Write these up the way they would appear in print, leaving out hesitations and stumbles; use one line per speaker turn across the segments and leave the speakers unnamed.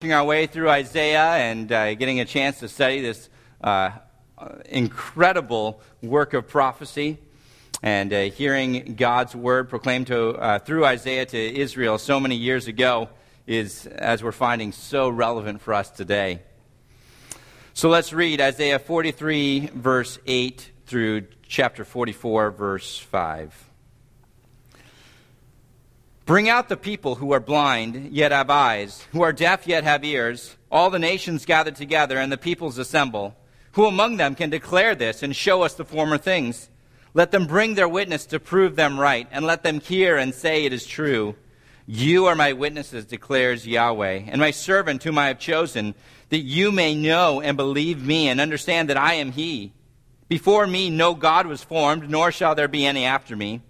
Our way through Isaiah and getting a chance to study this incredible work of prophecy and hearing God's word proclaimed through Isaiah to Israel so many years ago is, as we're finding, so relevant for us today. So let's read Isaiah 43, verse 8 through chapter 44, verse 5. Bring out the people who are blind, yet have eyes, who are deaf, yet have ears. All the nations gather together, and the peoples assemble. Who among them can declare this and show us the former things? Let them bring their witness to prove them right, and let them hear and say it is true. You are my witnesses, declares Yahweh, and my servant whom I have chosen, that you may know and believe me and understand that I am he. Before me no God was formed, nor shall there be any after me.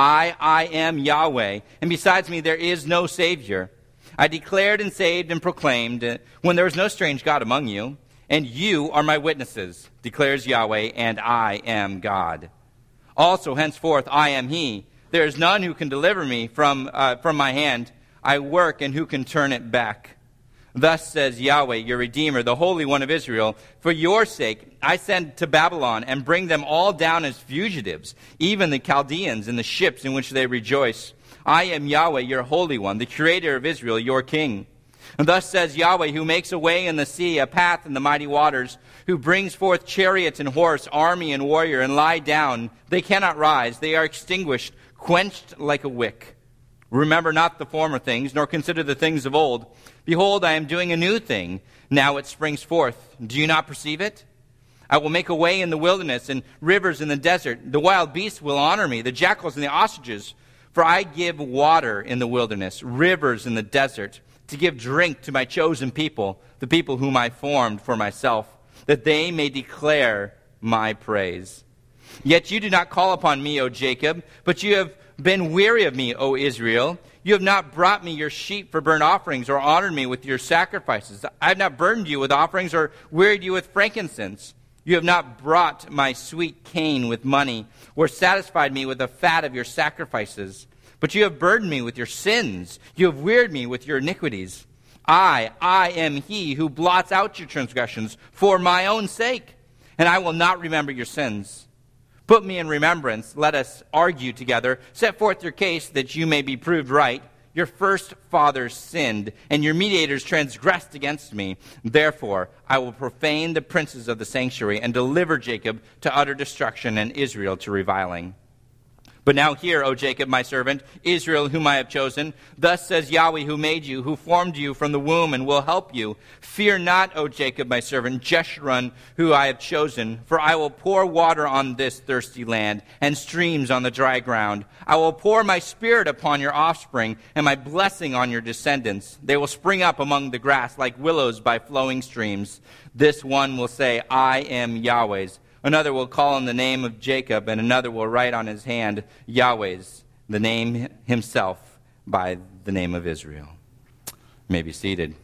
I am Yahweh, and besides me there is no Savior. I declared and saved and proclaimed when there was no strange God among you, and you are my witnesses, declares Yahweh, and I am God. Also, henceforth, I am he. There is none who can deliver me from my hand. I work, and who can turn it back? Thus says Yahweh, your Redeemer, the Holy One of Israel, for your sake I send to Babylon and bring them all down as fugitives, even the Chaldeans and the ships in which they rejoice. I am Yahweh, your Holy One, the Creator of Israel, your King. And thus says Yahweh, who makes a way in the sea, a path in the mighty waters, who brings forth chariot and horse, army and warrior, and lie down. They cannot rise. They are extinguished, quenched like a wick. Remember not the former things, nor consider the things of old. Behold, I am doing a new thing. Now it springs forth. Do you not perceive it? I will make a way in the wilderness and rivers in the desert. The wild beasts will honor me, the jackals and the ostriches. For I give water in the wilderness, rivers in the desert, to give drink to my chosen people, the people whom I formed for myself, that they may declare my praise. Yet you do not call upon me, O Jacob, but you have been weary of me, O Israel. You have not brought me your sheep for burnt offerings or honored me with your sacrifices. I have not burdened you with offerings or wearied you with frankincense. You have not brought my sweet cane with money or satisfied me with the fat of your sacrifices. But you have burdened me with your sins. You have wearied me with your iniquities. I am he who blots out your transgressions for my own sake, and I will not remember your sins. Put me in remembrance, let us argue together. Set forth your case that you may be proved right. Your first fathers sinned, and your mediators transgressed against me. Therefore, I will profane the princes of the sanctuary and deliver Jacob to utter destruction and Israel to reviling. But now hear, O Jacob, my servant, Israel, whom I have chosen. Thus says Yahweh, who made you, who formed you from the womb and will help you. Fear not, O Jacob, my servant, Jeshurun, who I have chosen. For I will pour water on this thirsty land and streams on the dry ground. I will pour my spirit upon your offspring and my blessing on your descendants. They will spring up among the grass like willows by flowing streams. This one will say, I am Yahweh's. Another will call on the name of Jacob, and another will write on his hand Yahweh's, the name himself by the name of Israel. You may be seated.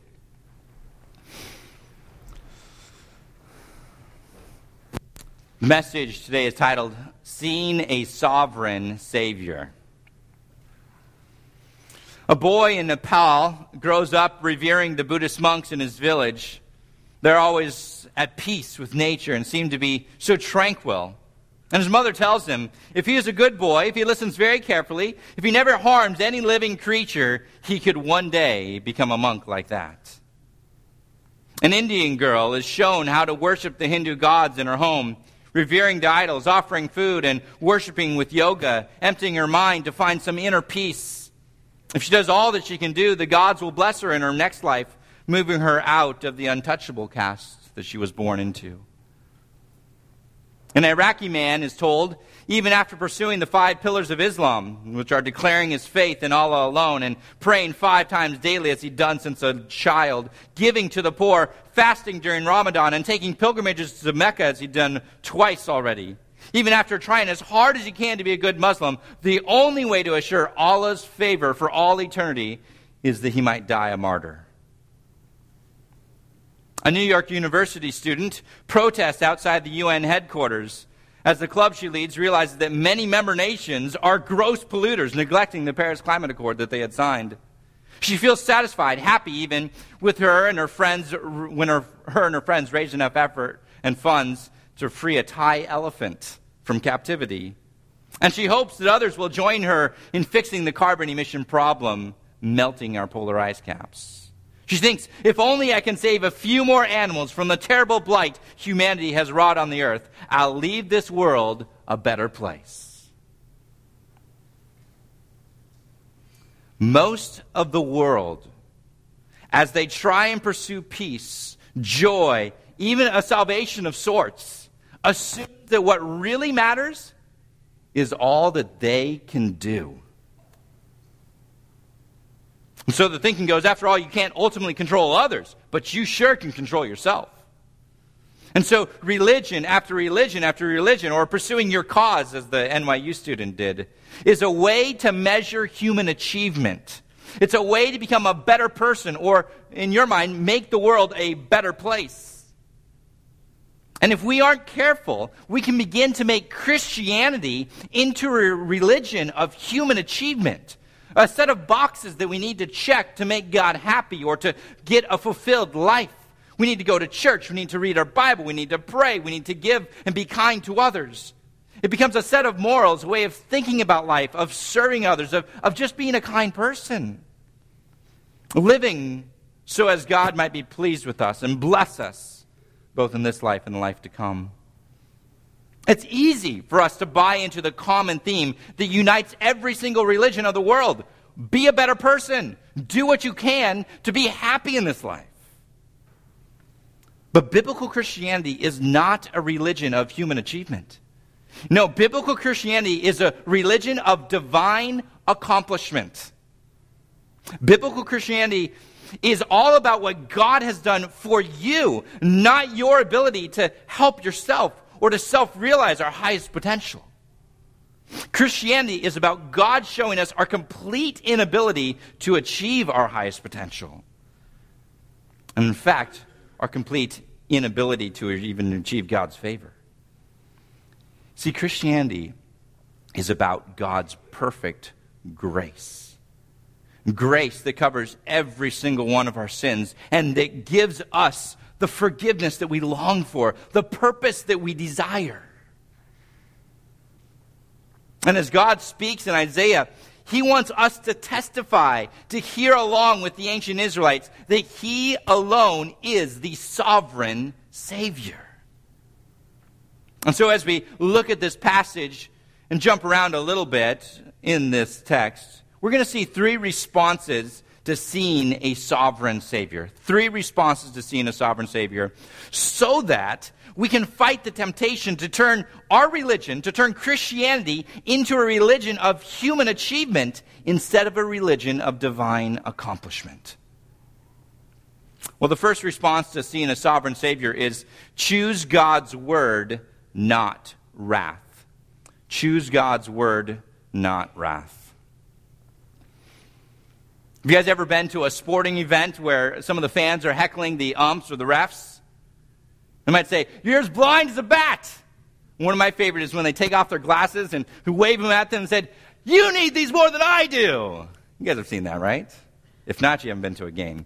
The message today is titled, Seeing a Sovereign Savior. A boy in Nepal grows up revering the Buddhist monks in his village. They're always at peace with nature and seem to be so tranquil. And his mother tells him, if he is a good boy, if he listens very carefully, if he never harms any living creature, he could one day become a monk like that. An Indian girl is shown how to worship the Hindu gods in her home, revering the idols, offering food, and worshiping with yoga, emptying her mind to find some inner peace. If she does all that she can do, the gods will bless her in her next life, moving her out of the untouchable caste that she was born into. An Iraqi man is told, even after pursuing the 5 pillars of Islam, which are declaring his faith in Allah alone and praying 5 times daily as he'd done since a child, giving to the poor, fasting during Ramadan, and taking pilgrimages to Mecca as he'd done twice already. Even after trying as hard as he can to be a good Muslim, the only way to assure Allah's favor for all eternity is that he might die a martyr. A New York University student protests outside the UN headquarters as the club she leads realizes that many member nations are gross polluters, neglecting the Paris Climate Accord that they had signed. She feels satisfied, happy even, with her and her friends when her and her friends raise enough effort and funds to free a Thai elephant from captivity. And she hopes that others will join her in fixing the carbon emission problem, melting our polar ice caps. She thinks, if only I can save a few more animals from the terrible blight humanity has wrought on the earth, I'll leave this world a better place. Most of the world, as they try and pursue peace, joy, even a salvation of sorts, assume that what really matters is all that they can do. And so the thinking goes, after all, you can't ultimately control others, but you sure can control yourself. And so religion after religion after religion, or pursuing your cause, as the NYU student did, is a way to measure human achievement. It's a way to become a better person, or, in your mind, make the world a better place. And if we aren't careful, we can begin to make Christianity into a religion of human achievement, a set of boxes that we need to check to make God happy or to get a fulfilled life. We need to go to church, we need to read our Bible, we need to pray, we need to give and be kind to others. It becomes a set of morals, a way of thinking about life, of serving others, of just being a kind person. Living so as God might be pleased with us and bless us, both in this life and the life to come. It's easy for us to buy into the common theme that unites every single religion of the world. Be a better person. Do what you can to be happy in this life. But biblical Christianity is not a religion of human achievement. No, biblical Christianity is a religion of divine accomplishment. Biblical Christianity is all about what God has done for you, not your ability to help yourself or to self-realize our highest potential. Christianity is about God showing us our complete inability to achieve our highest potential. And in fact, our complete inability to even achieve God's favor. See, Christianity is about God's perfect grace. Grace that covers every single one of our sins and that gives us the forgiveness that we long for, the purpose that we desire. And as God speaks in Isaiah, He wants us to testify, to hear along with the ancient Israelites, that He alone is the sovereign Savior. And so as we look at this passage and jump around a little bit in this text, we're going to see three responses to seeing a sovereign Savior. Three responses to seeing a sovereign Savior, so that we can fight the temptation to turn our religion, to turn Christianity into a religion of human achievement instead of a religion of divine accomplishment. Well, the first response to seeing a sovereign Savior is choose God's word, not wrath. Choose God's word, not wrath. Have you guys ever been to a sporting event where some of the fans are heckling the umps or the refs? They might say, "You're as blind as a bat." One of my favorites is when they take off their glasses and wave them at them and said, "You need these more than I do." You guys have seen that, right? If not, you haven't been to a game.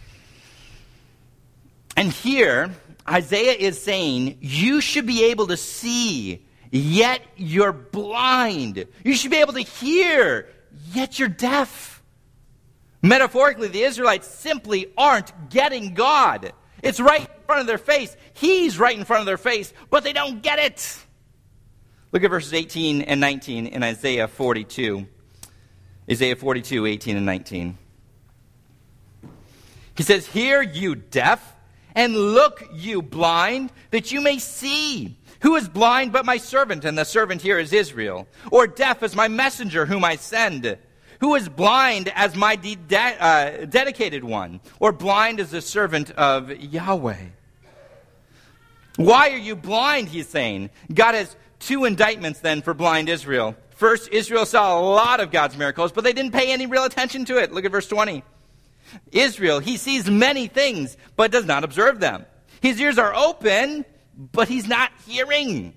And here, Isaiah is saying, you should be able to see, yet you're blind. You should be able to hear, yet you're deaf. Metaphorically, the Israelites simply aren't getting God. It's right in front of their face. He's right in front of their face, but they don't get it. Look at verses 18 and 19 in Isaiah 42. Isaiah 42, 18 and 19. He says, "Hear, you deaf, and look, you blind, that you may see. Who is blind but my servant?" And the servant here is Israel. "Or deaf as my messenger whom I send? Who is blind as my dedicated one? Or blind as the servant of Yahweh?" Why are you blind, he's saying. God has two indictments then for blind Israel. First, Israel saw a lot of God's miracles, but they didn't pay any real attention to it. Look at verse 20. Israel, he sees many things, but does not observe them. His ears are open, but he's not hearing.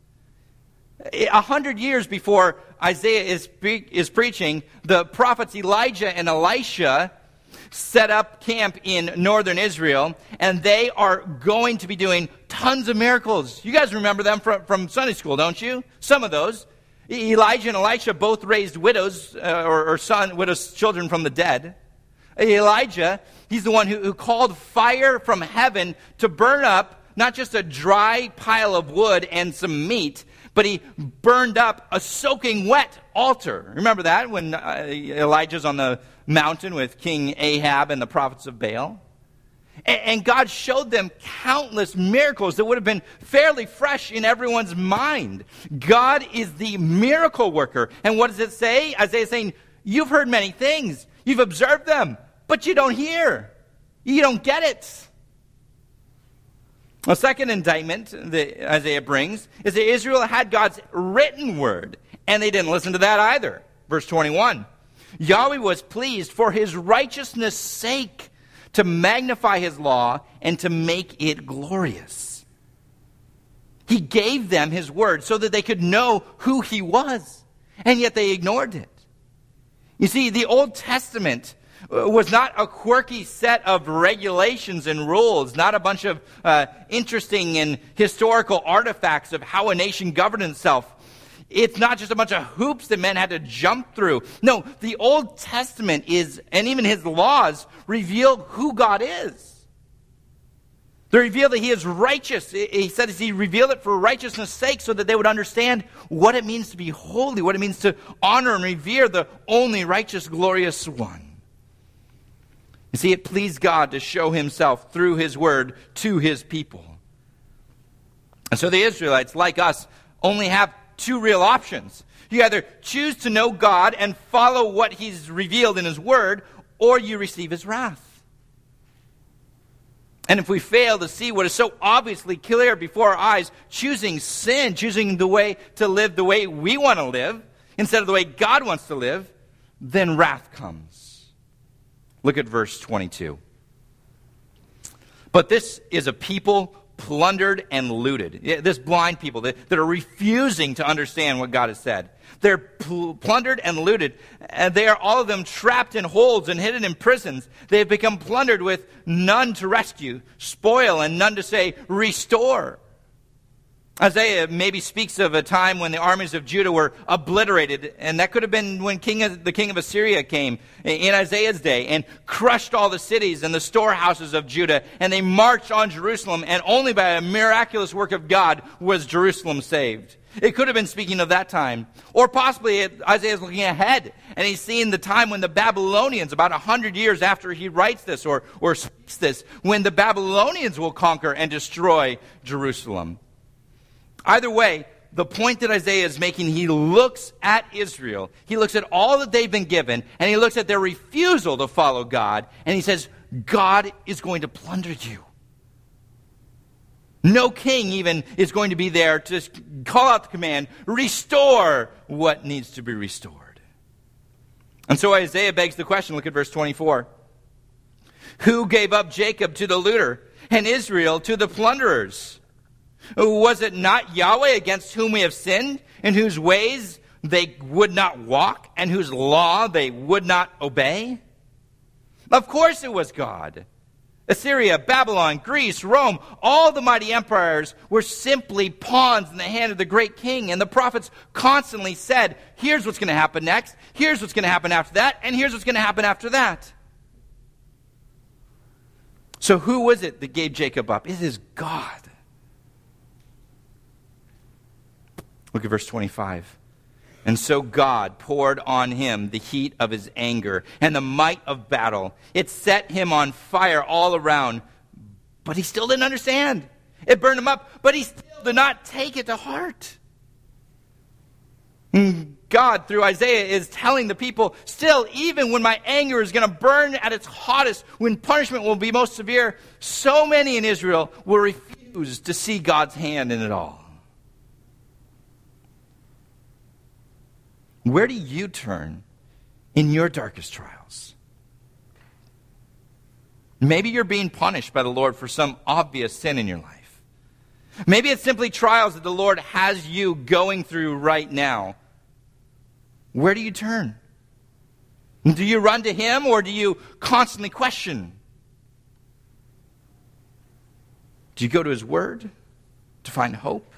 100 years before Isaiah is preaching, the prophets Elijah and Elisha set up camp in northern Israel, and they are going to be doing tons of miracles. You guys remember them from Sunday school, don't you? Some of those. Elijah and Elisha both raised widows, widows' children from the dead. Elijah, he's the one who called fire from heaven to burn up not just a dry pile of wood and some meat, but he burned up a soaking wet altar. Remember that when Elijah's on the mountain with King Ahab and the prophets of Baal? And God showed them countless miracles that would have been fairly fresh in everyone's mind. God is the miracle worker. And what does it say? Isaiah is saying, you've heard many things. You've observed them, but you don't hear. You don't get it. A second indictment that Isaiah brings is that Israel had God's written word, and they didn't listen to that either. Verse 21, Yahweh was pleased for his righteousness' sake to magnify his law and to make it glorious. He gave them his word so that they could know who he was, and yet they ignored it. You see, the Old Testament was not a quirky set of regulations and rules, not a bunch of interesting and historical artifacts of how a nation governed itself. It's not just a bunch of hoops that men had to jump through. No, the Old Testament is, and even his laws, reveal who God is. They reveal that he is righteous. He said he revealed it for righteousness' sake so that they would understand what it means to be holy, what it means to honor and revere the only righteous, glorious one. You see, it pleased God to show himself through his word to his people. And so the Israelites, like us, only have two real options. You either choose to know God and follow what he's revealed in his word, or you receive his wrath. And if we fail to see what is so obviously clear before our eyes, choosing sin, choosing the way to live the way we want to live, instead of the way God wants to live, then wrath comes. Look at verse 22. But this is a people plundered and looted. This blind people that are refusing to understand what God has said. They're plundered and looted. And they are all of them trapped in holds and hidden in prisons. They have become plundered with none to rescue, spoil, and none to say, restore. Isaiah maybe speaks of a time when the armies of Judah were obliterated, and that could have been when the king of Assyria came in Isaiah's day and crushed all the cities and the storehouses of Judah, and they marched on Jerusalem, and only by a miraculous work of God was Jerusalem saved. It could have been speaking of that time. Or possibly Isaiah's looking ahead, and he's seeing the time when the Babylonians, about 100 years after he writes this or speaks this, when the Babylonians will conquer and destroy Jerusalem. Either way, the point that Isaiah is making, he looks at Israel, he looks at all that they've been given, and he looks at their refusal to follow God, and he says, God is going to plunder you. No king even is going to be there to call out the command, restore what needs to be restored. And so Isaiah begs the question, look at verse 24. Who gave up Jacob to the looter and Israel to the plunderers? Was it not Yahweh against whom we have sinned, in whose ways they would not walk, and whose law they would not obey? Of course it was God. Assyria, Babylon, Greece, Rome, all the mighty empires were simply pawns in the hand of the great king. And the prophets constantly said, here's what's going to happen next, here's what's going to happen after that, and here's what's going to happen after that. So who was it that gave Jacob up? It is God. Look at verse 25. And so God poured on him the heat of his anger and the might of battle. It set him on fire all around, but he still didn't understand. It burned him up, but he still did not take it to heart. God, through Isaiah, is telling the people, still, even when my anger is going to burn at its hottest, when punishment will be most severe, so many in Israel will refuse to see God's hand in it all. Where do you turn in your darkest trials? Maybe you're being punished by the Lord for some obvious sin in your life. Maybe it's simply trials that the Lord has you going through right now. Where do you turn? Do you run to him, or do you constantly question? Do you go to his word to find hope?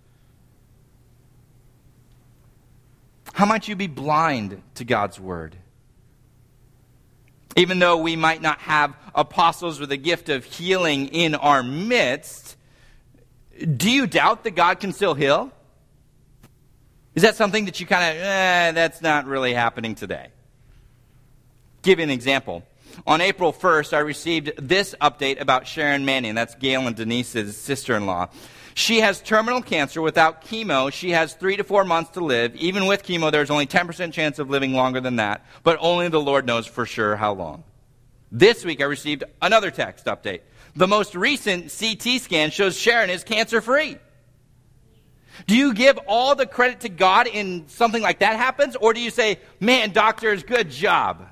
How might you be blind to God's word? Even though we might not have apostles with the gift of healing in our midst, do you doubt that God can still heal? Is that something that you kind of, that's not really happening today? Give you an example. On April 1st, I received this update about Sharon Manning. That's Gail and Denise's sister-in-law. She has terminal cancer. Without chemo, she has 3 to 4 months to live. Even with chemo, there's only 10% chance of living longer than that. But only the Lord knows for sure how long. This week, I received another text update. The most recent CT scan shows Sharon is cancer-free. Do you give all the credit to God in something like that happens? Or do you say, man, doctors, good job?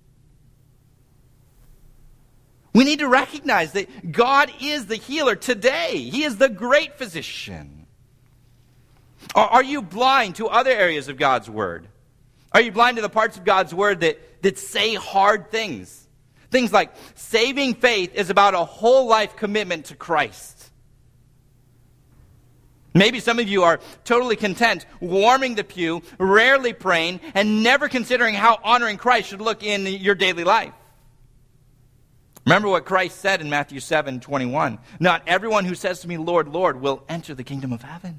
We need to recognize that God is the healer today. He is the great physician. Are you blind to other areas of God's word? Are you blind to the parts of God's word that say hard things? Things like saving faith is about a whole life commitment to Christ. Maybe some of you are totally content, warming the pew, rarely praying, and never considering how honoring Christ should look in your daily life. Remember what Christ said in Matthew 7:21. Not everyone who says to me, Lord, Lord, will enter the kingdom of heaven.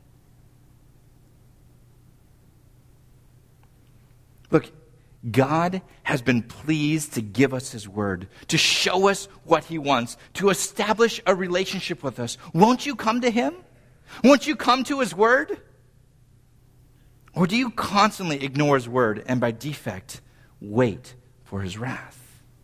Look, God has been pleased to give us his word, to show us what he wants, to establish a relationship with us. Won't you come to him? Won't you come to his word? Or do you constantly ignore his word and by defect wait for his wrath?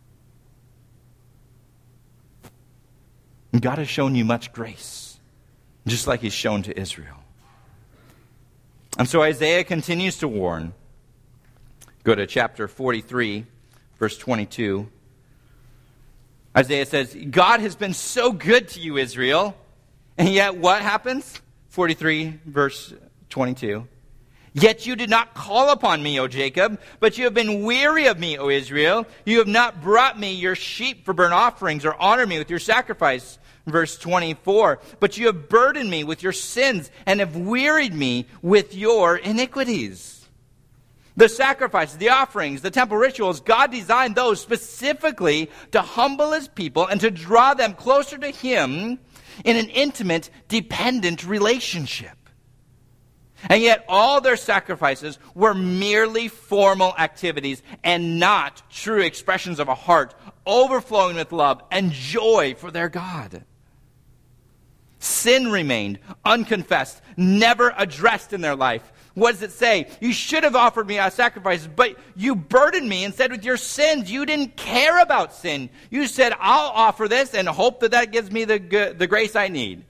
God has shown you much grace, just like he's shown to Israel. And so Isaiah continues to warn. Go to chapter 43, verse 22. Isaiah says, God has been so good to you, Israel. And yet what happens? 43, verse 22. Yet you did not call upon me, O Jacob, but you have been weary of me, O Israel. You have not brought me your sheep for burnt offerings or honored me with your sacrifice. Verse 24, but you have burdened me with your sins and have wearied me with your iniquities. The sacrifices, the offerings, the temple rituals, God designed those specifically to humble his people and to draw them closer to him in an intimate, dependent relationship. And yet all their sacrifices were merely formal activities and not true expressions of a heart overflowing with love and joy for their God. Sin remained unconfessed, never addressed in their life. What does it say? You should have offered me a sacrifice, but you burdened me and said with your sins, you didn't care about sin. You said, I'll offer this and hope that gives me the grace I need.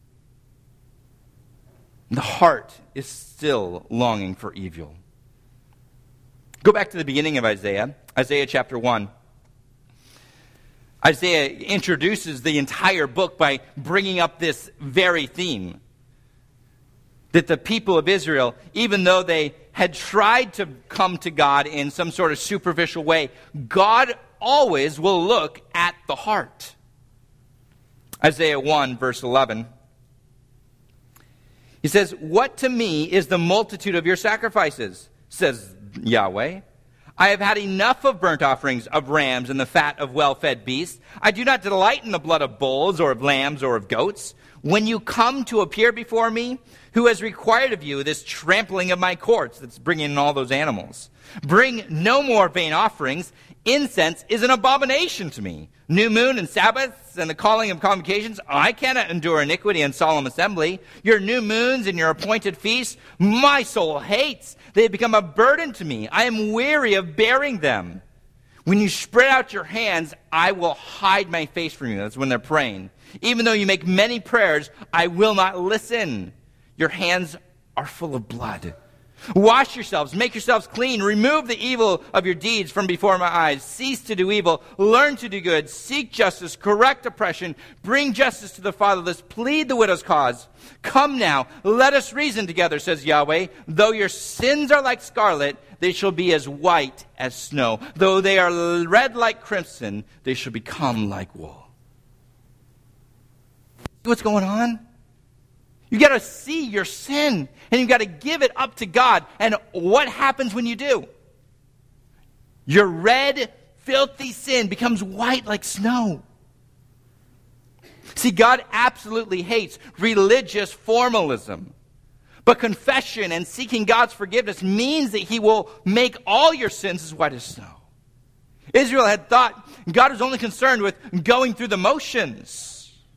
The heart is still longing for evil. Go back to the beginning of Isaiah, Isaiah chapter 1. Isaiah introduces the entire book by bringing up this very theme. That the people of Israel, even though they had tried to come to God in some sort of superficial way, God always will look at the heart. Isaiah 1, verse 11. He says, what to me is the multitude of your sacrifices, says Yahweh. I have had enough of burnt offerings of rams and the fat of well-fed beasts. I do not delight in the blood of bulls or of lambs or of goats. When you come to appear before me, who has required of you this trampling of my courts that's bringing in all those animals? Bring no more vain offerings. Incense is an abomination to me. New moon and Sabbaths and the calling of convocations, I cannot endure iniquity and solemn assembly. Your new moons and your appointed feasts, my soul hates. They have become a burden to me. I am weary of bearing them. When you spread out your hands, I will hide my face from you. That's when they're praying. Even though you make many prayers, I will not listen. Your hands are full of blood. Wash yourselves, make yourselves clean, remove the evil of your deeds from before my eyes. Cease to do evil, learn to do good, seek justice, correct oppression, bring justice to the fatherless, plead the widow's cause. Come now, let us reason together, says Yahweh. Though your sins are like scarlet, they shall be as white as snow. Though they are red like crimson, they shall become like wool. See what's going on? You got to see your sin, and you got to give it up to God. And what happens when you do? Your red, filthy sin becomes white like snow. See, God absolutely hates religious formalism. But confession and seeking God's forgiveness means that he will make all your sins as white as snow. Israel had thought God was only concerned with going through the motions.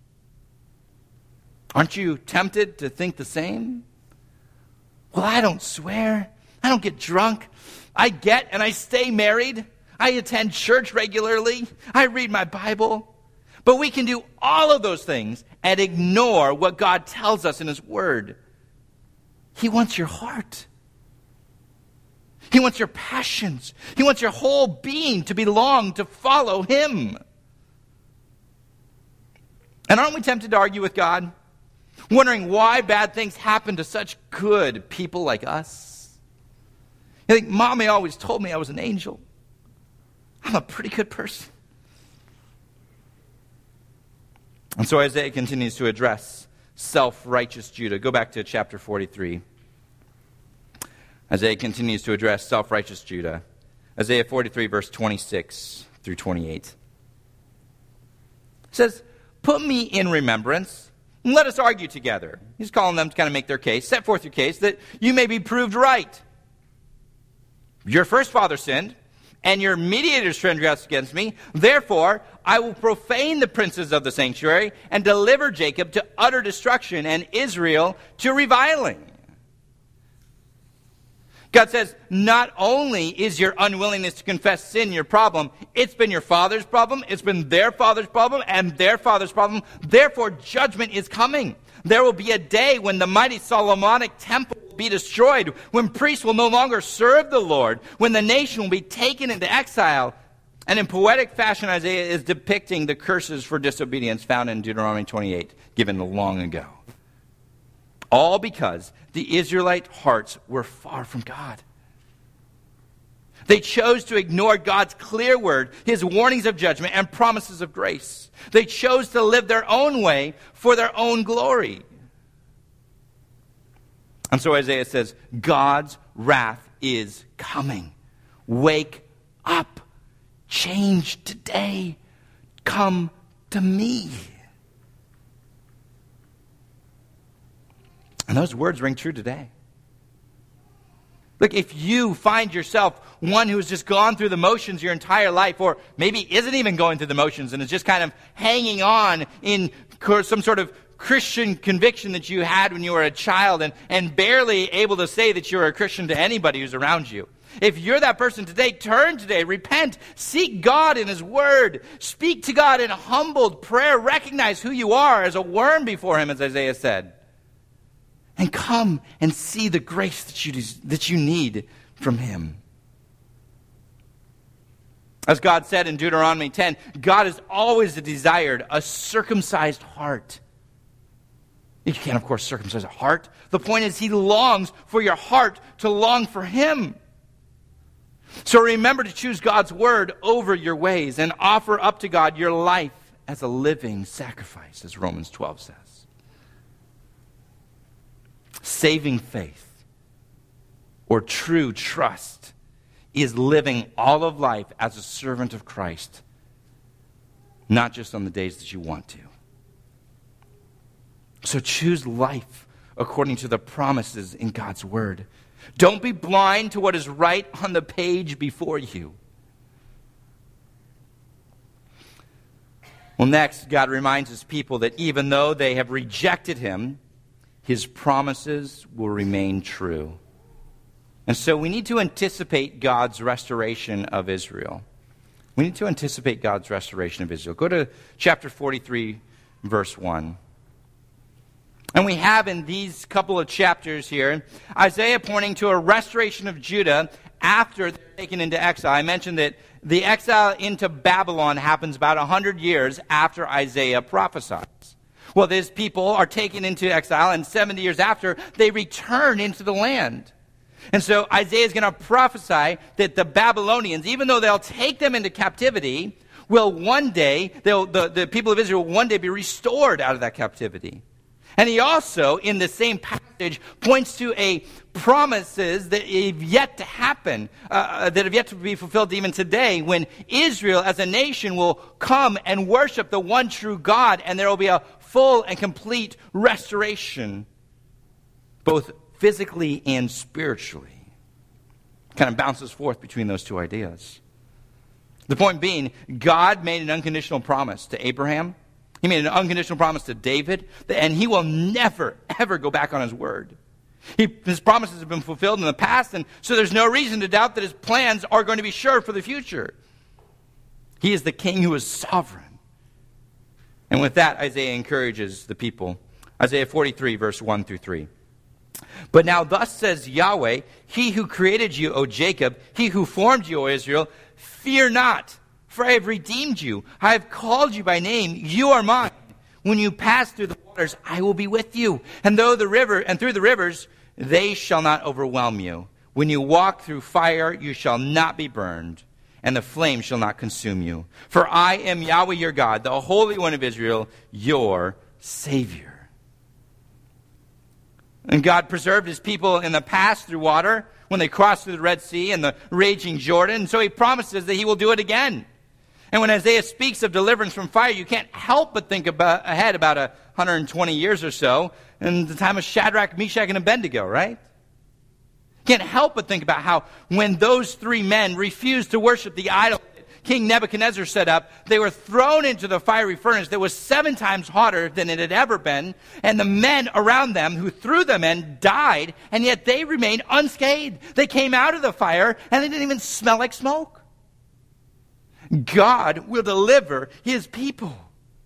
Aren't you tempted to think the same? Well, I don't swear. I don't get drunk. I get and I stay married. I attend church regularly. I read my Bible. But we can do all of those things and ignore what God tells us in his word. He wants your heart. He wants your passions. He wants your whole being to belong, to follow him. And aren't we tempted to argue with God? Wondering why bad things happen to such good people like us. You think, Mommy always told me I was an angel. I'm a pretty good person. And so Isaiah continues to address self-righteous Judah. Go back to chapter 43. Isaiah continues to address self-righteous Judah. Isaiah 43, verse 26 through 28. It says, "Put me in remembrance. Let us argue together." He's calling them to kind of make their case. Set forth your case that you may be proved right. Your first father sinned, and your mediators transgressed against me. Therefore, I will profane the princes of the sanctuary and deliver Jacob to utter destruction and Israel to reviling. God says, not only is your unwillingness to confess sin your problem, it's been your father's problem, it's been their father's problem, and their father's problem. Therefore, judgment is coming. There will be a day when the mighty Solomonic temple will be destroyed, when priests will no longer serve the Lord, when the nation will be taken into exile. And in poetic fashion, Isaiah is depicting the curses for disobedience found in Deuteronomy 28, given long ago. All because the Israelite hearts were far from God. They chose to ignore God's clear word, his warnings of judgment and promises of grace. They chose to live their own way for their own glory. And so Isaiah says, God's wrath is coming. Wake up. Change today. Come to me. And those words ring true today. Look, if you find yourself one who has just gone through the motions your entire life, or maybe isn't even going through the motions and is just kind of hanging on in some sort of Christian conviction that you had when you were a child and barely able to say that you're a Christian to anybody who's around you. If you're that person today, turn today, repent, seek God in his word, speak to God in humbled prayer, recognize who you are as a worm before him, as Isaiah said. And come and see the grace that you need from him. As God said in Deuteronomy 10, God has always desired a circumcised heart. You can't, of course, circumcise a heart. The point is he longs for your heart to long for him. So remember to choose God's word over your ways and offer up to God your life as a living sacrifice, as Romans 12 says. Saving faith or true trust is living all of life as a servant of Christ, not just on the days that you want to. So choose life according to the promises in God's word. Don't be blind to what is right on the page before you. Well, next, God reminds his people that even though they have rejected him, his promises will remain true. And so we need to anticipate God's restoration of Israel. We need to anticipate God's restoration of Israel. Go to chapter 43, verse 1. And we have in these couple of chapters here, Isaiah pointing to a restoration of Judah after they're taken into exile. I mentioned that the exile into Babylon happens about 100 years after Isaiah prophesies. Well, these people are taken into exile, and 70 years after, they return into the land. And so Isaiah is going to prophesy that the Babylonians, even though they'll take them into captivity, will one day, the people of Israel will one day be restored out of that captivity. And he also, in the same passage, points to promises that have yet to happen, that have yet to be fulfilled even today, when Israel as a nation will come and worship the one true God, and there will be a full and complete restoration, both physically and spiritually. Kind of bounces forth between those two ideas. The point being, God made an unconditional promise to Abraham. He made an unconditional promise to David, and he will never, ever go back on his word. His promises have been fulfilled in the past, and so there's no reason to doubt that his plans are going to be sure for the future. He is the king who is sovereign. And with that, Isaiah encourages the people. Isaiah 43, verse 1 through 3. But now thus says Yahweh, he who created you, O Jacob, he who formed you, O Israel, fear not, for I have redeemed you. I have called you by name. You are mine. When you pass through the waters, I will be with you. And through the rivers, they shall not overwhelm you. When you walk through fire, you shall not be burned, and the flame shall not consume you. For I am Yahweh your God, the Holy One of Israel, your Savior. And God preserved his people in the past through water, when they crossed through the Red Sea and the raging Jordan. And so he promises that he will do it again. And when Isaiah speaks of deliverance from fire, you can't help but think ahead about 120 years or so in the time of Shadrach, Meshach, and Abednego, right? Can't help but think about how when those three men refused to worship the idol King Nebuchadnezzar set up, they were thrown into the fiery furnace that was 7 times hotter than it had ever been, and the men around them who threw them in died, and yet they remained unscathed. They came out of the fire, and they didn't even smell like smoke. God will deliver his people.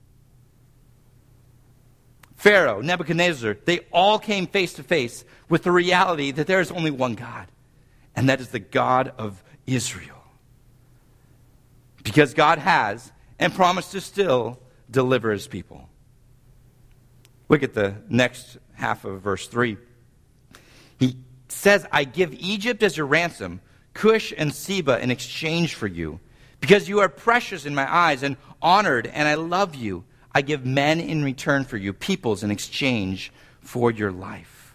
Pharaoh, Nebuchadnezzar, they all came face to face with the reality that there is only one God, and that is the God of Israel. Because God has and promised to still deliver his people. Look at the next half of verse 3. He says, I give Egypt as your ransom, Cush and Seba in exchange for you. Because you are precious in my eyes and honored, and I love you. I give men in return for you, peoples in exchange for your life.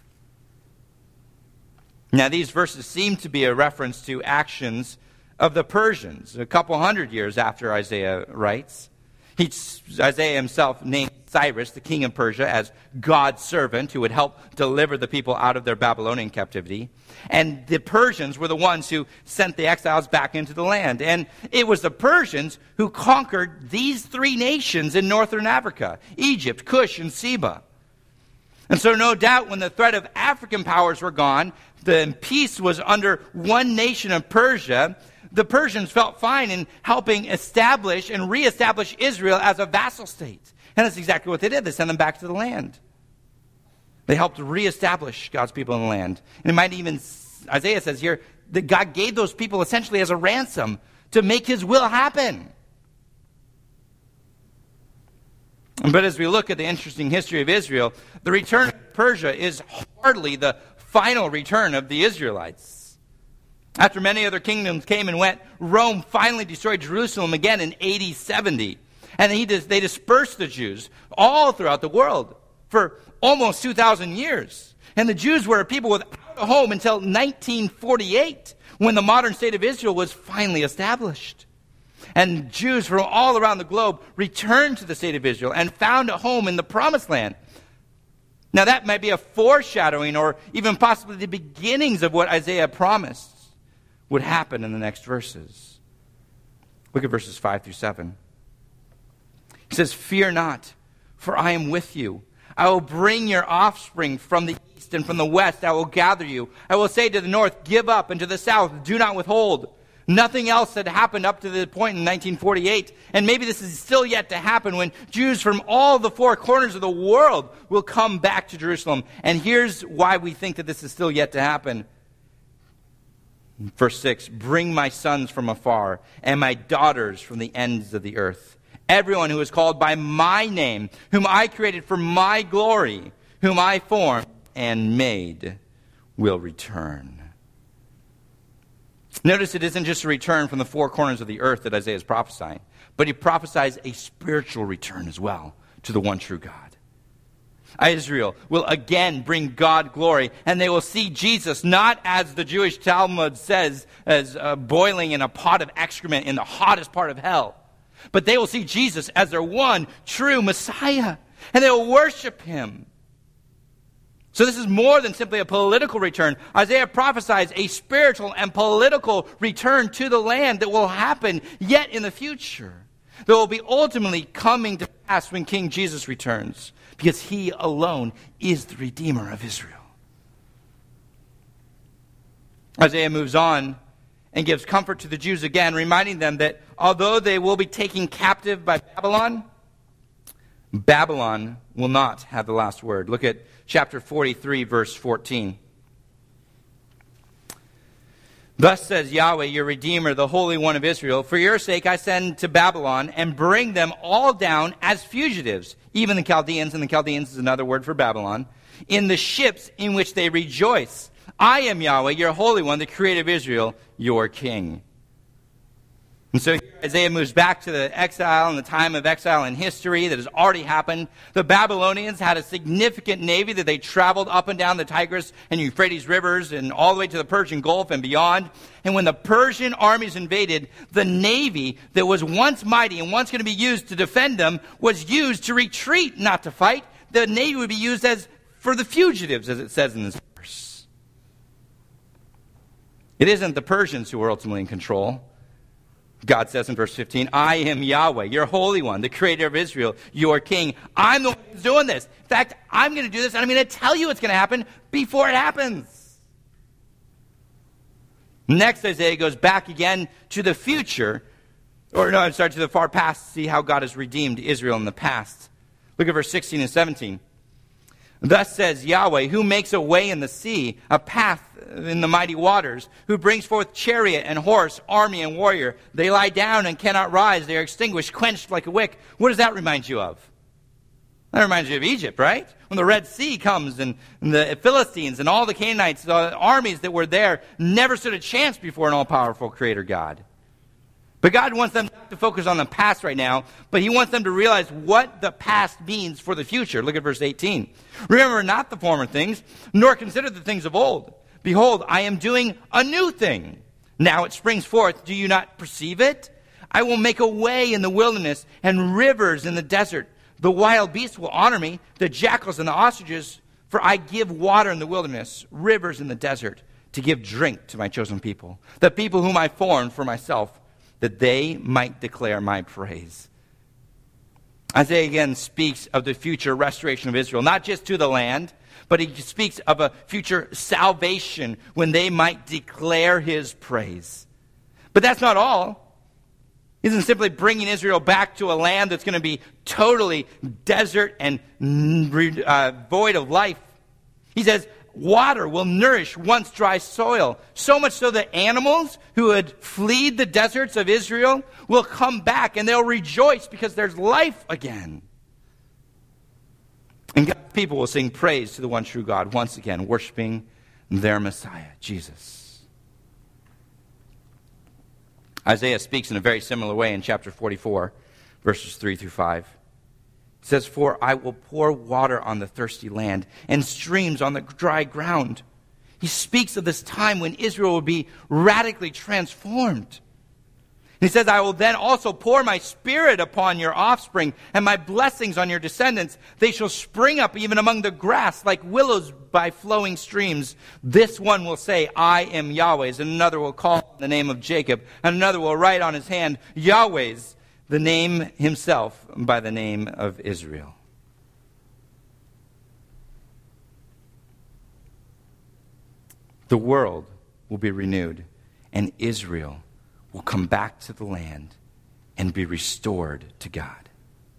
Now, these verses seem to be a reference to actions of the Persians, a couple hundred years after Isaiah writes. Isaiah himself named Cyrus, the king of Persia, as God's servant who would help deliver the people out of their Babylonian captivity. And the Persians were the ones who sent the exiles back into the land. And it was the Persians who conquered these 3 nations in northern Africa, Egypt, Cush, and Seba. And so no doubt when the threat of African powers were gone, the peace was under one nation of Persia, the Persians felt fine in helping establish and reestablish Israel as a vassal state. And that's exactly what they did. They sent them back to the land. They helped reestablish God's people in the land. And it might even, Isaiah says here, that God gave those people essentially as a ransom to make his will happen. But as we look at the interesting history of Israel, the return of Persia is hardly the final return of the Israelites. After many other kingdoms came and went, Rome finally destroyed Jerusalem again in AD 70. And they dispersed the Jews all throughout the world for almost 2,000 years. And the Jews were a people without a home until 1948, when the modern state of Israel was finally established. And Jews from all around the globe returned to the state of Israel and found a home in the Promised Land. Now that might be a foreshadowing or even possibly the beginnings of what Isaiah promised would happen in the next verses. Look at verses 5 through 7. He says, fear not, for I am with you. I will bring your offspring from the east, and from the west I will gather you. I will say to the north, give up, and to the south, do not withhold. Nothing else had happened up to the point in 1948. And maybe this is still yet to happen when Jews from all the four corners of the world will come back to Jerusalem. And here's why we think that this is still yet to happen. Verse 6, bring my sons from afar and my daughters from the ends of the earth. Everyone who is called by my name, whom I created for my glory, whom I formed and made, will return. Notice it isn't just a return from the four corners of the earth that Isaiah is prophesying, but he prophesies a spiritual return as well to the one true God. Israel will again bring God glory, and they will see Jesus not as the Jewish Talmud says, as boiling in a pot of excrement in the hottest part of hell, but they will see Jesus as their one true Messiah, and they will worship him. So this is more than simply a political return. Isaiah prophesies a spiritual and political return to the land that will happen yet in the future. That will be ultimately coming to pass when King Jesus returns, because he alone is the Redeemer of Israel. Isaiah moves on and gives comfort to the Jews again, reminding them that although they will be taken captive by Babylon, Babylon will not have the last word. Look at chapter 43, verse 14. Thus says Yahweh, your Redeemer, the Holy One of Israel, for your sake I send to Babylon and bring them all down as fugitives, even the Chaldeans, and the Chaldeans is another word for Babylon, in the ships in which they rejoice. I am Yahweh, your Holy One, the Creator of Israel, your King. And so Isaiah moves back to the exile and the time of exile in history that has already happened. The Babylonians had a significant navy that they traveled up and down the Tigris and Euphrates rivers and all the way to the Persian Gulf and beyond. And when the Persian armies invaded, the navy that was once mighty and once going to be used to defend them was used to retreat, not to fight. The navy would be used as for the fugitives, as it says in this verse. It isn't the Persians who are ultimately in control. God says in verse 15, I am Yahweh, your Holy One, the Creator of Israel, your King. I'm the one who's doing this. In fact, I'm going to do this, and I'm going to tell you what's going to happen before it happens. Next, Isaiah goes back again to the future, to the far past, to see how God has redeemed Israel in the past. Look at verse 16 and 17. Thus says Yahweh, who makes a way in the sea, a path in the mighty waters, who brings forth chariot and horse, army and warrior. They lie down and cannot rise. They are extinguished, quenched like a wick. What does that remind you of? That reminds you of Egypt, right? When the Red Sea comes and the Philistines and all the Canaanites, the armies that were there, never stood a chance before an all-powerful Creator God. But God wants them not to focus on the past right now, but he wants them to realize what the past means for the future. Look at verse 18. Remember not the former things, nor consider the things of old. Behold, I am doing a new thing. Now it springs forth. Do you not perceive it? I will make a way in the wilderness and rivers in the desert. The wild beasts will honor me, the jackals and the ostriches, for I give water in the wilderness, rivers in the desert, to give drink to my chosen people, the people whom I formed for myself, that they might declare my praise. Isaiah again speaks of the future restoration of Israel, not just to the land, but he speaks of a future salvation when they might declare his praise. But that's not all. He isn't simply bringing Israel back to a land that's going to be totally desert and void of life. He says, water will nourish once dry soil. So much so that animals who had fled the deserts of Israel will come back and they'll rejoice because there's life again. And God's people will sing praise to the one true God once again, worshiping their Messiah, Jesus. Isaiah speaks in a very similar way in chapter 44, verses 3 through 5. It says, for I will pour water on the thirsty land and streams on the dry ground. He speaks of this time when Israel will be radically transformed. He says, I will then also pour my spirit upon your offspring and my blessings on your descendants. They shall spring up even among the grass like willows by flowing streams. This one will say, I am Yahweh's, and another will call the name of Jacob, and another will write on his hand, Yahweh's, the name himself by the name of Israel. The world will be renewed, and Israel will come back to the land and be restored to God.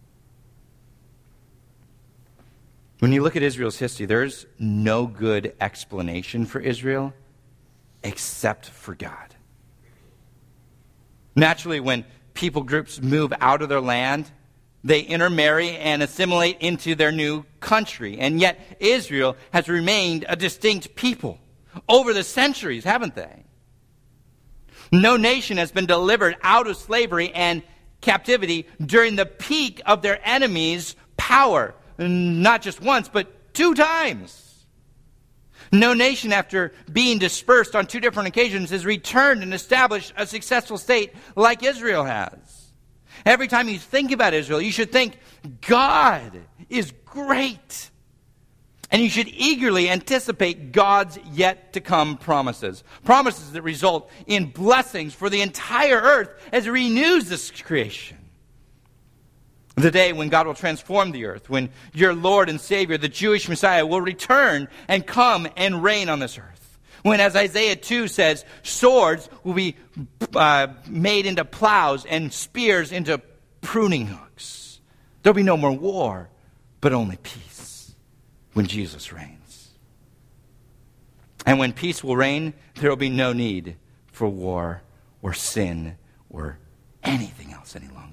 When you look at Israel's history, there's no good explanation for Israel except for God. Naturally, when people groups move out of their land, they intermarry and assimilate into their new country. And yet Israel has remained a distinct people over the centuries, haven't they? No nation has been delivered out of slavery and captivity during the peak of their enemies' power. Not just once, but 2 times. No nation, after being dispersed on 2 different occasions, has returned and established a successful state like Israel has. Every time you think about Israel, you should think, God is great. And you should eagerly anticipate God's yet-to-come promises. Promises that result in blessings for the entire earth as it renews this creation. The day when God will transform the earth, when your Lord and Savior, the Jewish Messiah, will return and come and reign on this earth. When, as Isaiah 2 says, swords will be made into plows and spears into pruning hooks. There'll be no more war, but only peace when Jesus reigns. And when peace will reign, there will be no need for war or sin or anything else any longer.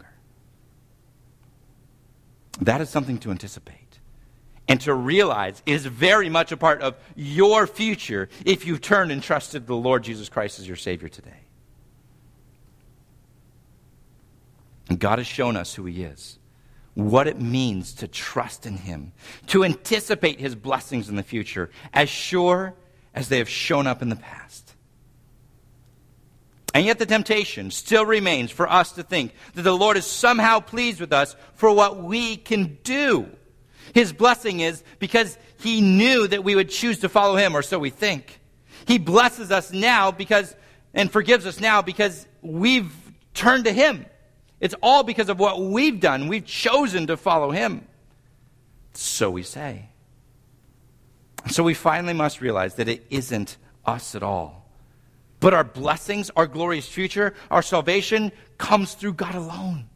That is something to anticipate and to realize is very much a part of your future if you've turned and trusted the Lord Jesus Christ as your Savior today. And God has shown us who He is, what it means to trust in Him, to anticipate His blessings in the future as sure as they have shown up in the past. And yet the temptation still remains for us to think that the Lord is somehow pleased with us for what we can do. His blessing is because He knew that we would choose to follow Him, or so we think. He blesses us now and forgives us now because we've turned to Him. It's all because of what we've done. We've chosen to follow Him. So we say. So we finally must realize that it isn't us at all. But our blessings, our glorious future, our salvation comes through God alone.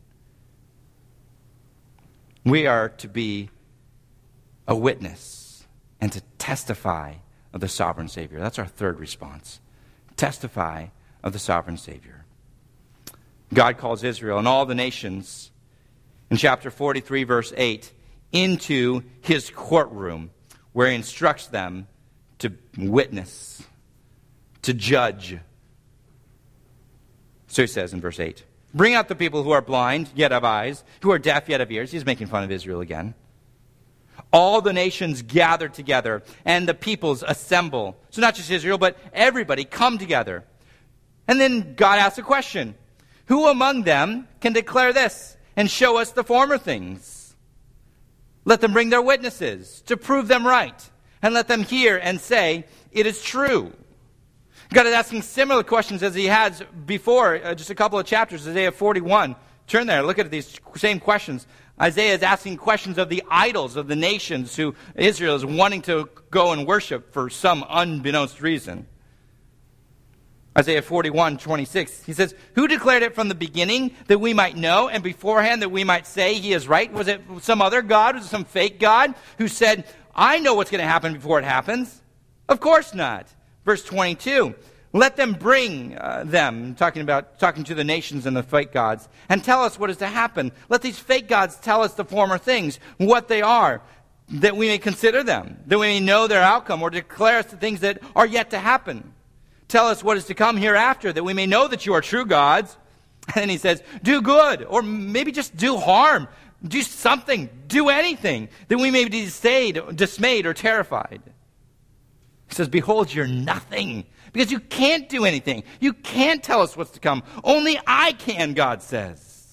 We are to be a witness and to testify of the sovereign Savior. That's our third response. Testify of the sovereign Savior. God calls Israel and all the nations in chapter 43, verse 8, into His courtroom where He instructs them to witness, to judge. So He says in verse 8, bring out the people who are blind, yet have eyes, who are deaf, yet have ears. He's making fun of Israel again. All the nations gather together, and the peoples assemble. So not just Israel, but everybody come together. And then God asks a question. Who among them can declare this and show us the former things? Let them bring their witnesses to prove them right, and let them hear and say, it is true. God is asking similar questions as He has before, just a couple of chapters, Isaiah 41. Turn there, look at these same questions. Isaiah is asking questions of the idols of the nations who Israel is wanting to go and worship for some unbeknownst reason. Isaiah 41:26, he says, who declared it from the beginning that we might know, and beforehand that we might say He is right? Was it some other God? Was it some fake God who said, I know what's going to happen before it happens? Of course not. Verse 22, let them bring them, talking to the nations and the fake gods, and tell us what is to happen. Let these fake gods tell us the former things, what they are, that we may consider them, that we may know their outcome, or declare us the things that are yet to happen. Tell us what is to come hereafter, that we may know that you are true gods. And then He says, do good, or maybe just do harm. Do something, do anything, that we may be dismayed or terrified. He says, behold, you're nothing, because you can't do anything. You can't tell us what's to come. Only I can, God says.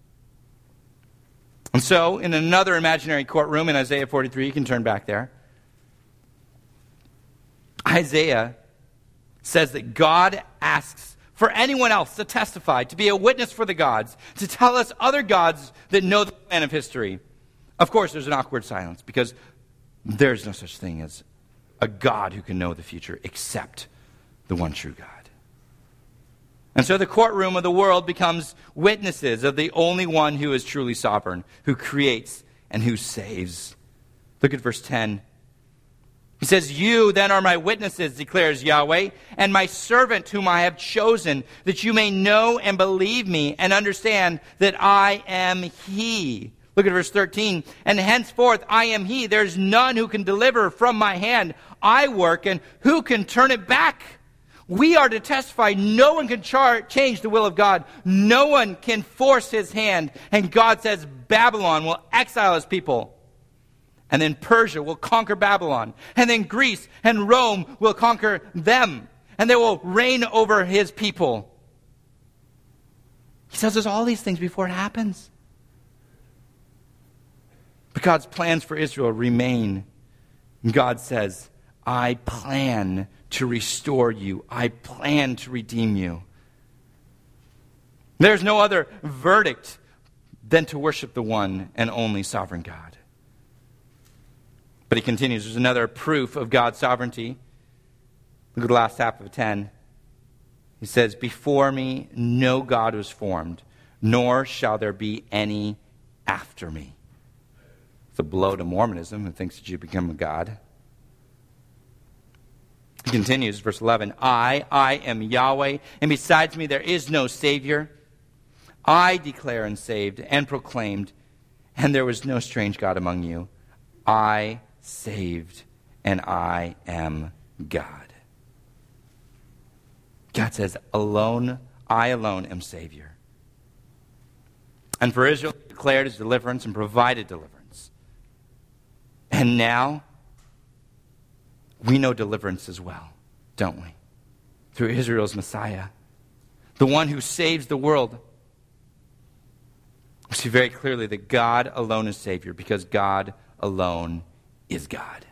And so, in another imaginary courtroom in Isaiah 43, you can turn back there, Isaiah says that God asks for anyone else to testify, to be a witness for the gods, to tell us other gods that know the plan of history. Of course, there's an awkward silence, because there's no such thing as a God who can know the future except the one true God. And so the courtroom of the world becomes witnesses of the only one who is truly sovereign, who creates and who saves. Look at verse 10. He says, "You then are my witnesses, declares Yahweh, and my servant whom I have chosen, that you may know and believe me and understand that I am He." Look at verse 13. "And henceforth I am He. There is none who can deliver from my hand. I work, and who can turn it back?" We are to testify no one can change the will of God. No one can force his hand. And God says Babylon will exile his people. And then Persia will conquer Babylon. And then Greece and Rome will conquer them. And they will reign over his people. He tells us all these things before it happens. But God's plans for Israel remain. And God says, I plan to restore you. I plan to redeem you. There's no other verdict than to worship the one and only sovereign God. But he continues, there's another proof of God's sovereignty. Look at the last half of 10. He says, "Before me no God was formed, nor shall there be any after me." It's a blow to Mormonism, who thinks that you become a God. He continues, verse 11, I am Yahweh, and besides me there is no Savior. I declare and saved and proclaimed, and there was no strange God among you. I saved, and I am God. God says, I alone am Savior. And for Israel, he declared his deliverance and provided deliverance. And now, we know deliverance as well, don't we? Through Israel's Messiah, the one who saves the world. We see very clearly that God alone is Savior because God alone is God.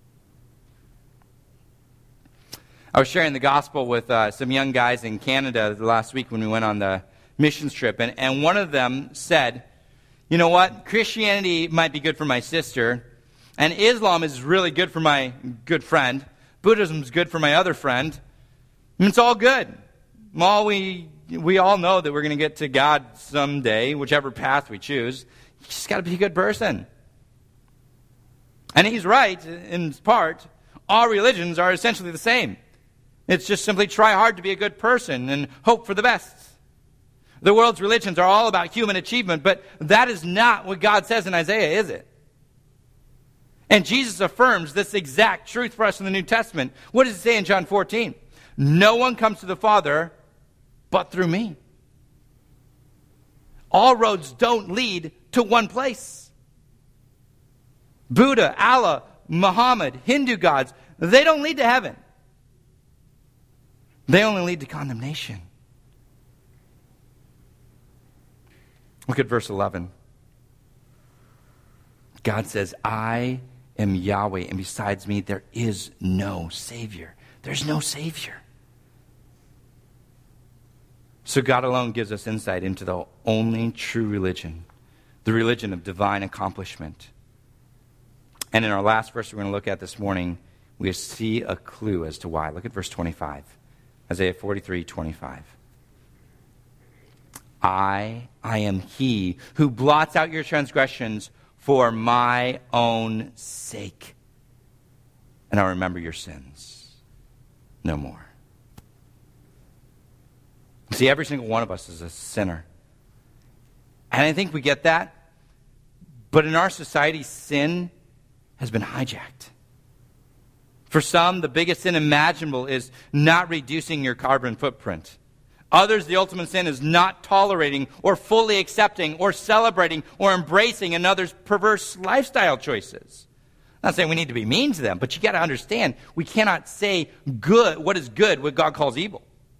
I was sharing the gospel with some young guys in Canada last week when we went on the missions trip, and one of them said, you know what, Christianity might be good for my sister, and Islam is really good for my good friend. Buddhism is good for my other friend. And it's all good. We all know that we're going to get to God someday, whichever path we choose. You just got to be a good person. And he's right in part. All religions are essentially the same. It's just simply try hard to be a good person and hope for the best. The world's religions are all about human achievement, but that is not what God says in Isaiah, is it? And Jesus affirms this exact truth for us in the New Testament. What does it say in John 14? No one comes to the Father but through me. All roads don't lead to one place. Buddha, Allah, Muhammad, Hindu gods, they don't lead to heaven. They only lead to condemnation. Look at verse 11. God says, I am Yahweh, and besides me there is no Savior. There's no Savior. So God alone gives us insight into the only true religion, the religion of divine accomplishment. And in our last verse we're going to look at this morning, we see a clue as to why. Look at verse 25. Isaiah 43:25. I am he who blots out your transgressions for my own sake. And I'll remember your sins no more. See, every single one of us is a sinner. And I think we get that. But in our society, sin has been hijacked. For some, the biggest sin imaginable is not reducing your carbon footprint. Others, the ultimate sin is not tolerating or fully accepting or celebrating or embracing another's perverse lifestyle choices. I'm not saying we need to be mean to them, but you got to understand, we cannot say good, what is good, what God calls evil.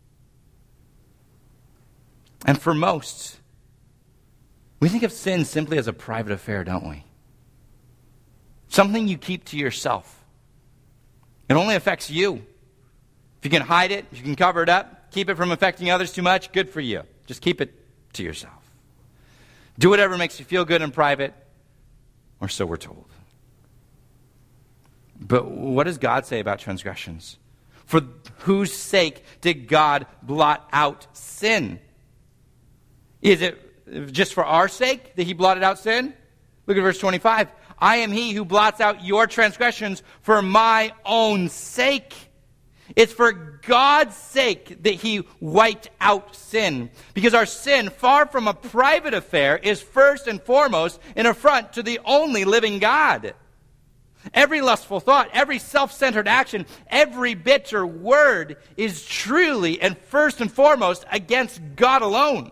And for most, we think of sin simply as a private affair, don't we? Something you keep to yourself. It only affects you. If you can hide it, if you can cover it up, keep it from affecting others too much, good for you. Just keep it to yourself. Do whatever makes you feel good in private, or so we're told. But what does God say about transgressions? For whose sake did God blot out sin? Is it just for our sake that he blotted out sin? Look at verse 25. I am he who blots out your transgressions for my own sake. It's for God's sake that he wiped out sin. Because our sin, far from a private affair, is first and foremost an affront to the only living God. Every lustful thought, every self-centered action, every bitter word is truly and first and foremost against God alone.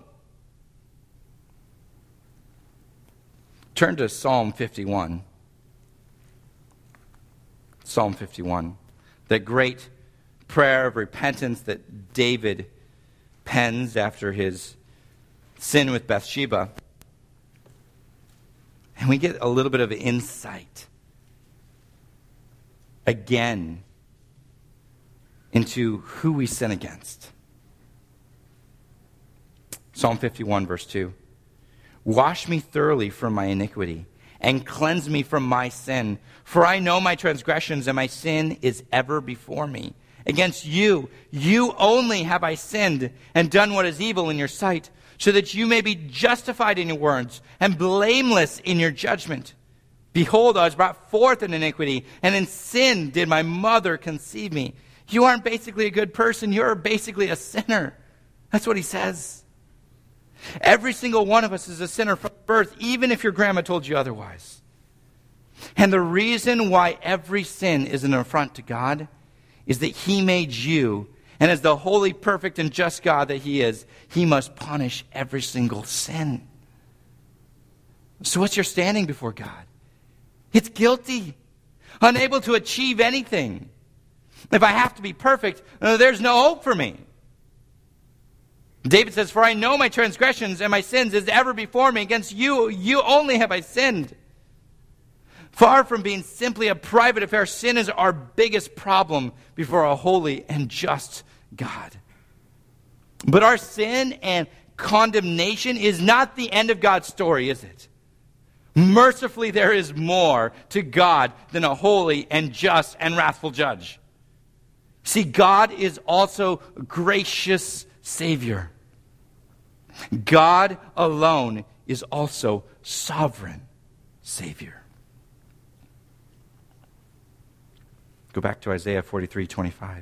Turn to Psalm 51. Psalm 51. That great prayer of repentance that David pens after his sin with Bathsheba. And we get a little bit of insight again into who we sin against. Psalm 51, verse 2. Wash me thoroughly from my iniquity and cleanse me from my sin. For I know my transgressions and my sin is ever before me. Against you, you only have I sinned and done what is evil in your sight, so that you may be justified in your words and blameless in your judgment. Behold, I was brought forth in iniquity, and in sin did my mother conceive me. You aren't basically a good person. You're basically a sinner. That's what he says. Every single one of us is a sinner from birth, even if your grandma told you otherwise. And the reason why every sin is an affront to God is that he made you, and as the holy, perfect, and just God that he is, he must punish every single sin. So what's your standing before God? It's guilty, unable to achieve anything. If I have to be perfect, there's no hope for me. David says, for I know my transgressions and my sins is ever before me. Against you, you only have I sinned. Far from being simply a private affair, sin is our biggest problem before a holy and just God. But our sin and condemnation is not the end of God's story, is it? Mercifully, there is more to God than a holy and just and wrathful judge. See, God is also a gracious Savior. God alone is also sovereign Savior. Go back to Isaiah 43:25.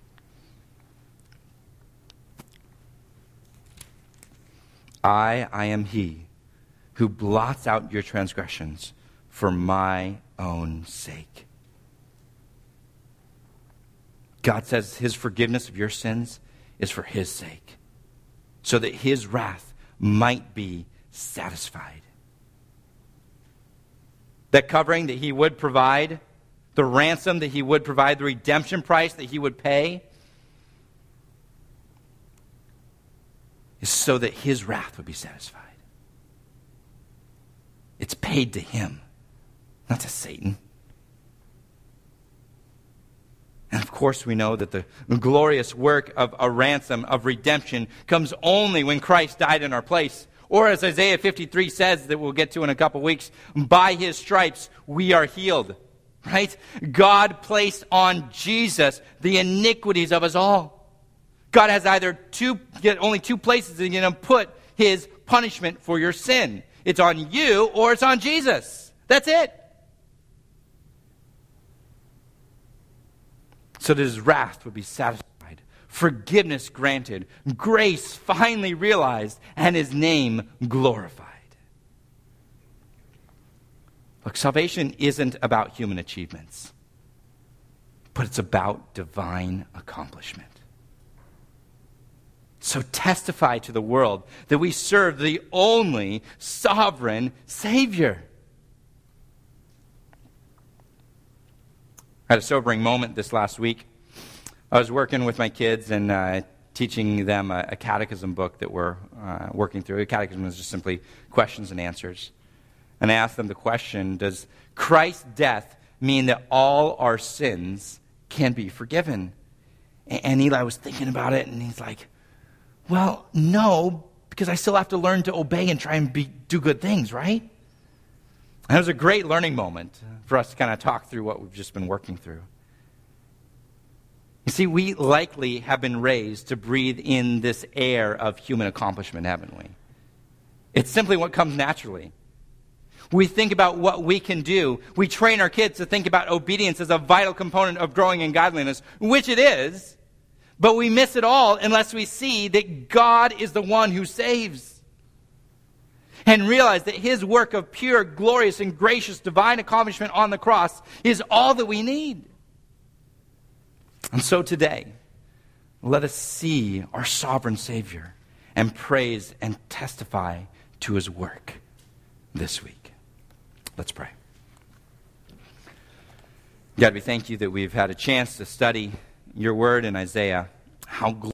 I am he who blots out your transgressions for my own sake. God says his forgiveness of your sins is for his sake, so that his wrath might be satisfied. That covering that he would provide, the ransom that he would provide, the redemption price that he would pay, is so that his wrath would be satisfied. It's paid to him, not to Satan. And of course we know that the glorious work of a ransom, of redemption, comes only when Christ died in our place. Or as Isaiah 53 says, that we'll get to in a couple weeks, by his stripes we are healed. Right? God placed on Jesus the iniquities of us all. God has only two places that he can put his punishment for your sin. It's on you or it's on Jesus. That's it. So that his wrath would be satisfied, forgiveness granted, grace finally realized, and his name glorified. Look, salvation isn't about human achievements, but it's about divine accomplishment. So testify to the world that we serve the only sovereign Savior. I had a sobering moment this last week. I was working with my kids and teaching them a catechism book that we're working through. A catechism is just simply questions and answers. And I asked them the question, does Christ's death mean that all our sins can be forgiven? And Eli was thinking about it, and he's like, well, no, because I still have to learn to obey and try and do good things, right? And it was a great learning moment for us to kind of talk through what we've just been working through. You see, we likely have been raised to breathe in this air of human accomplishment, haven't we? It's simply what comes naturally. We think about what we can do. We train our kids to think about obedience as a vital component of growing in godliness, which it is, but we miss it all unless we see that God is the one who saves. And realize that his work of pure, glorious, and gracious divine accomplishment on the cross is all that we need. And so today, let us see our sovereign Savior and praise and testify to his work this week. Let's pray. God, we thank you that we've had a chance to study your word in Isaiah. How